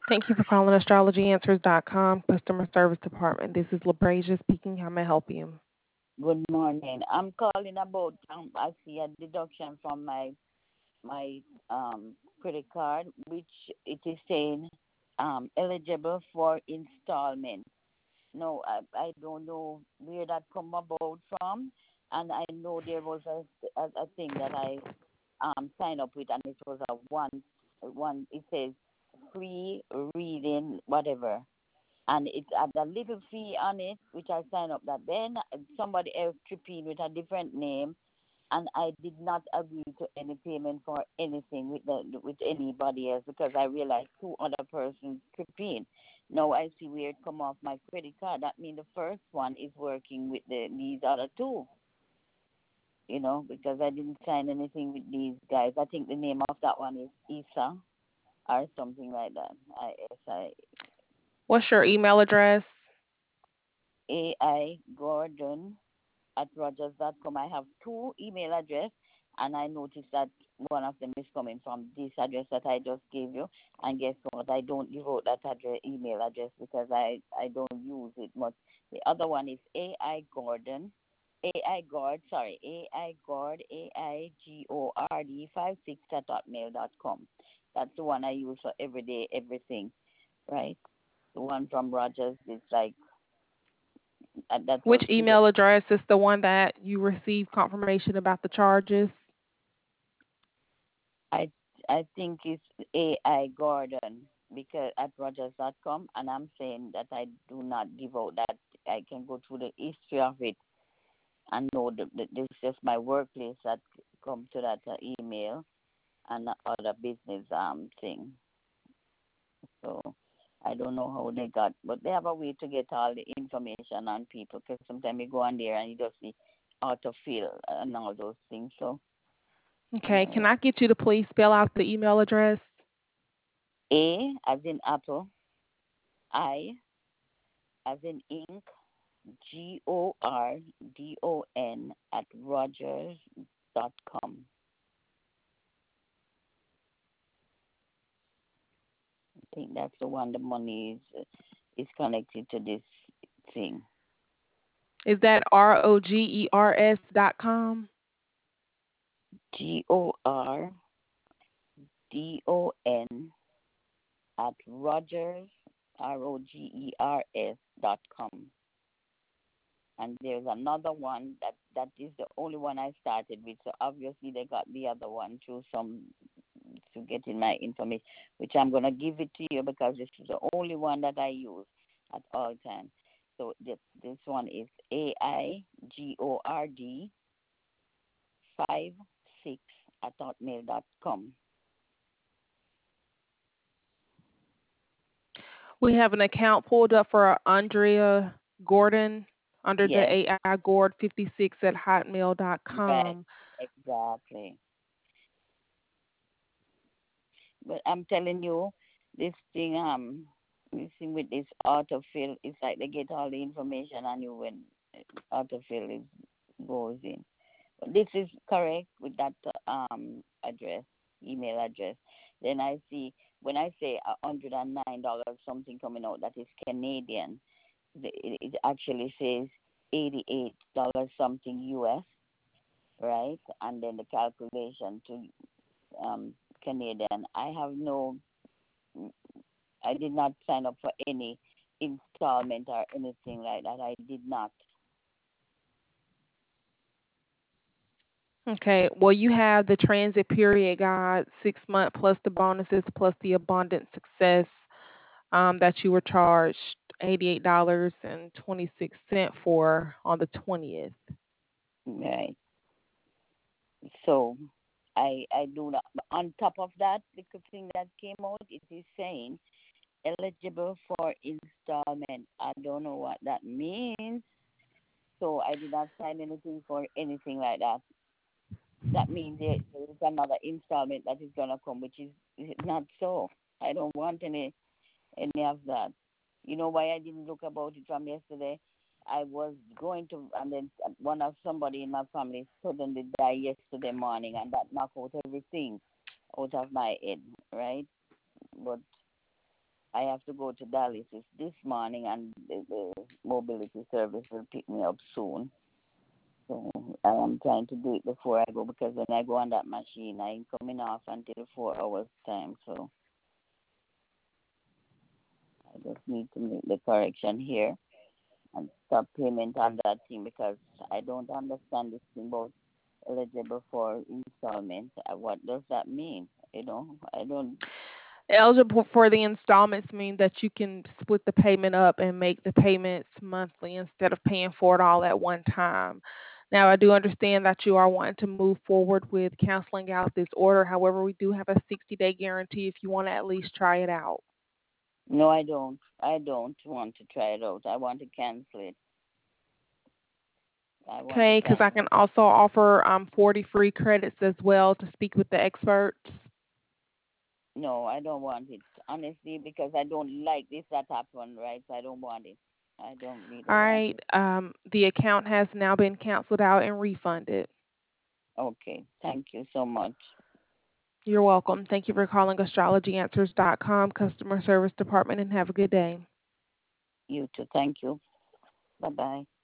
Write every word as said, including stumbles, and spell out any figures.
Thank you for calling astrology answers dot com customer service department. This is LaBrasia speaking. How may I help you? Good morning. I'm calling about um, I see a deduction from my my um credit card, which it is saying um eligible for installment. No, I I don't know where that come about from, and I know there was a a, a thing that I um signed up with, and it was a one one. It says free reading whatever, and it had a little fee on it, which I signed up that. Then somebody else tripped in with a different name, and I did not agree to any payment for anything with the with anybody else because I realized two other persons tripped in. Now I see where it come off my credit card. That means the first one is working with the these other two, you know, because I didn't sign anything with these guys. I think the name of that one is Isa or something like that. I S I What's your email address? A I Gordon at rogers dot com. I have two email address, and I noticed that one of them is coming from this address that I just gave you. And guess what? I don't give out that address, email address because I, I don't use it much. The other one is A I Gordon, A I Gord, sorry, A I Gord, A I G O R D five six at hotmail dot com. That's the one I use for everyday everything, right? The one from Rogers is like, uh, that Which was two. email address is the one that you received confirmation about the charges? I I think it's A I Gordon because at rogers dot com, and I'm saying that I do not give out that. I can go through the history of it and know that that this is just my workplace that come to that uh, email and the other business um thing. So I don't know how they got, but they have a way to get all the information on people because sometimes you go on there and you just see autofill and all those things. So Okay, uh, can I get you to please spell out the email address? A as in apple, I as in ink, G O R D O N at Rogers dot com. I think that's the one the money is is connected to this thing. Is that R O G E R S dot com? G O R D O N at Rogers R O G E R S dot com. And there's another one that that is the only one I started with. So obviously they got the other one through some to get in my information, which I'm gonna give it to you because this is the only one that I use at all times. So this this one is A I G O R D five six at hotmail dot com. We have an account pulled up for Andrea Gordon under the Yes, A I Gord fifty-six at hotmail dot right, com. exactly. But I'm telling you, this thing um this thing with this autofill, it's like they get all the information on you when autofill is goes in. This is correct with that um address, email address. Then I see when I say a hundred and nine dollars something coming out that is Canadian, the- it, it actually says eighty eight dollars something U S, right? And then the calculation to um Canadian. I have no, I did not sign up for any installment or anything like that. I did not. Okay, well, you have the transit period guide, six month plus the bonuses plus the abundant success um, that you were charged eighty-eight dollars and twenty-six cents for on the twentieth. Right. So I I do not. On top of that, the good thing that came out, it is saying eligible for installment. I don't know what that means. So I did not sign anything for anything like that. That means there, there is another installment that is gonna come, which is is not so. I don't want any any of that. You know why I didn't look about it from yesterday? I was going to, and then one of somebody in my family suddenly died yesterday morning, and that knocked out everything out of my head, right? But I have to go to dialysis this morning, and the, the mobility service will pick me up soon. So I am trying to do it before I go, because when I go on that machine, I ain't coming off until four hours time. So I just need to make the correction here and stop payment on that thing, because I don't understand this thing about eligible for installment. Uh, What does that mean? You know, I don't. Eligible for the installments mean that you can split the payment up and make the payments monthly instead of paying for it all at one time. Now, I do understand that you are wanting to move forward with canceling out this order. However, we do have a sixty-day guarantee if you want to at least try it out. No, I don't. I don't want to try it out. I want to cancel it. I want to Okay, because I cancel. can also offer um, forty free credits as well to speak with the experts. No, I don't want it. Honestly, because I don't like this that happened, right? So I don't want it. I don't really All want right, it. um, the account has now been canceled out and refunded. Okay. Thank you so much. You're welcome. Thank you for calling astrology answers dot com customer service department, and have a good day. You too. Thank you. Bye bye.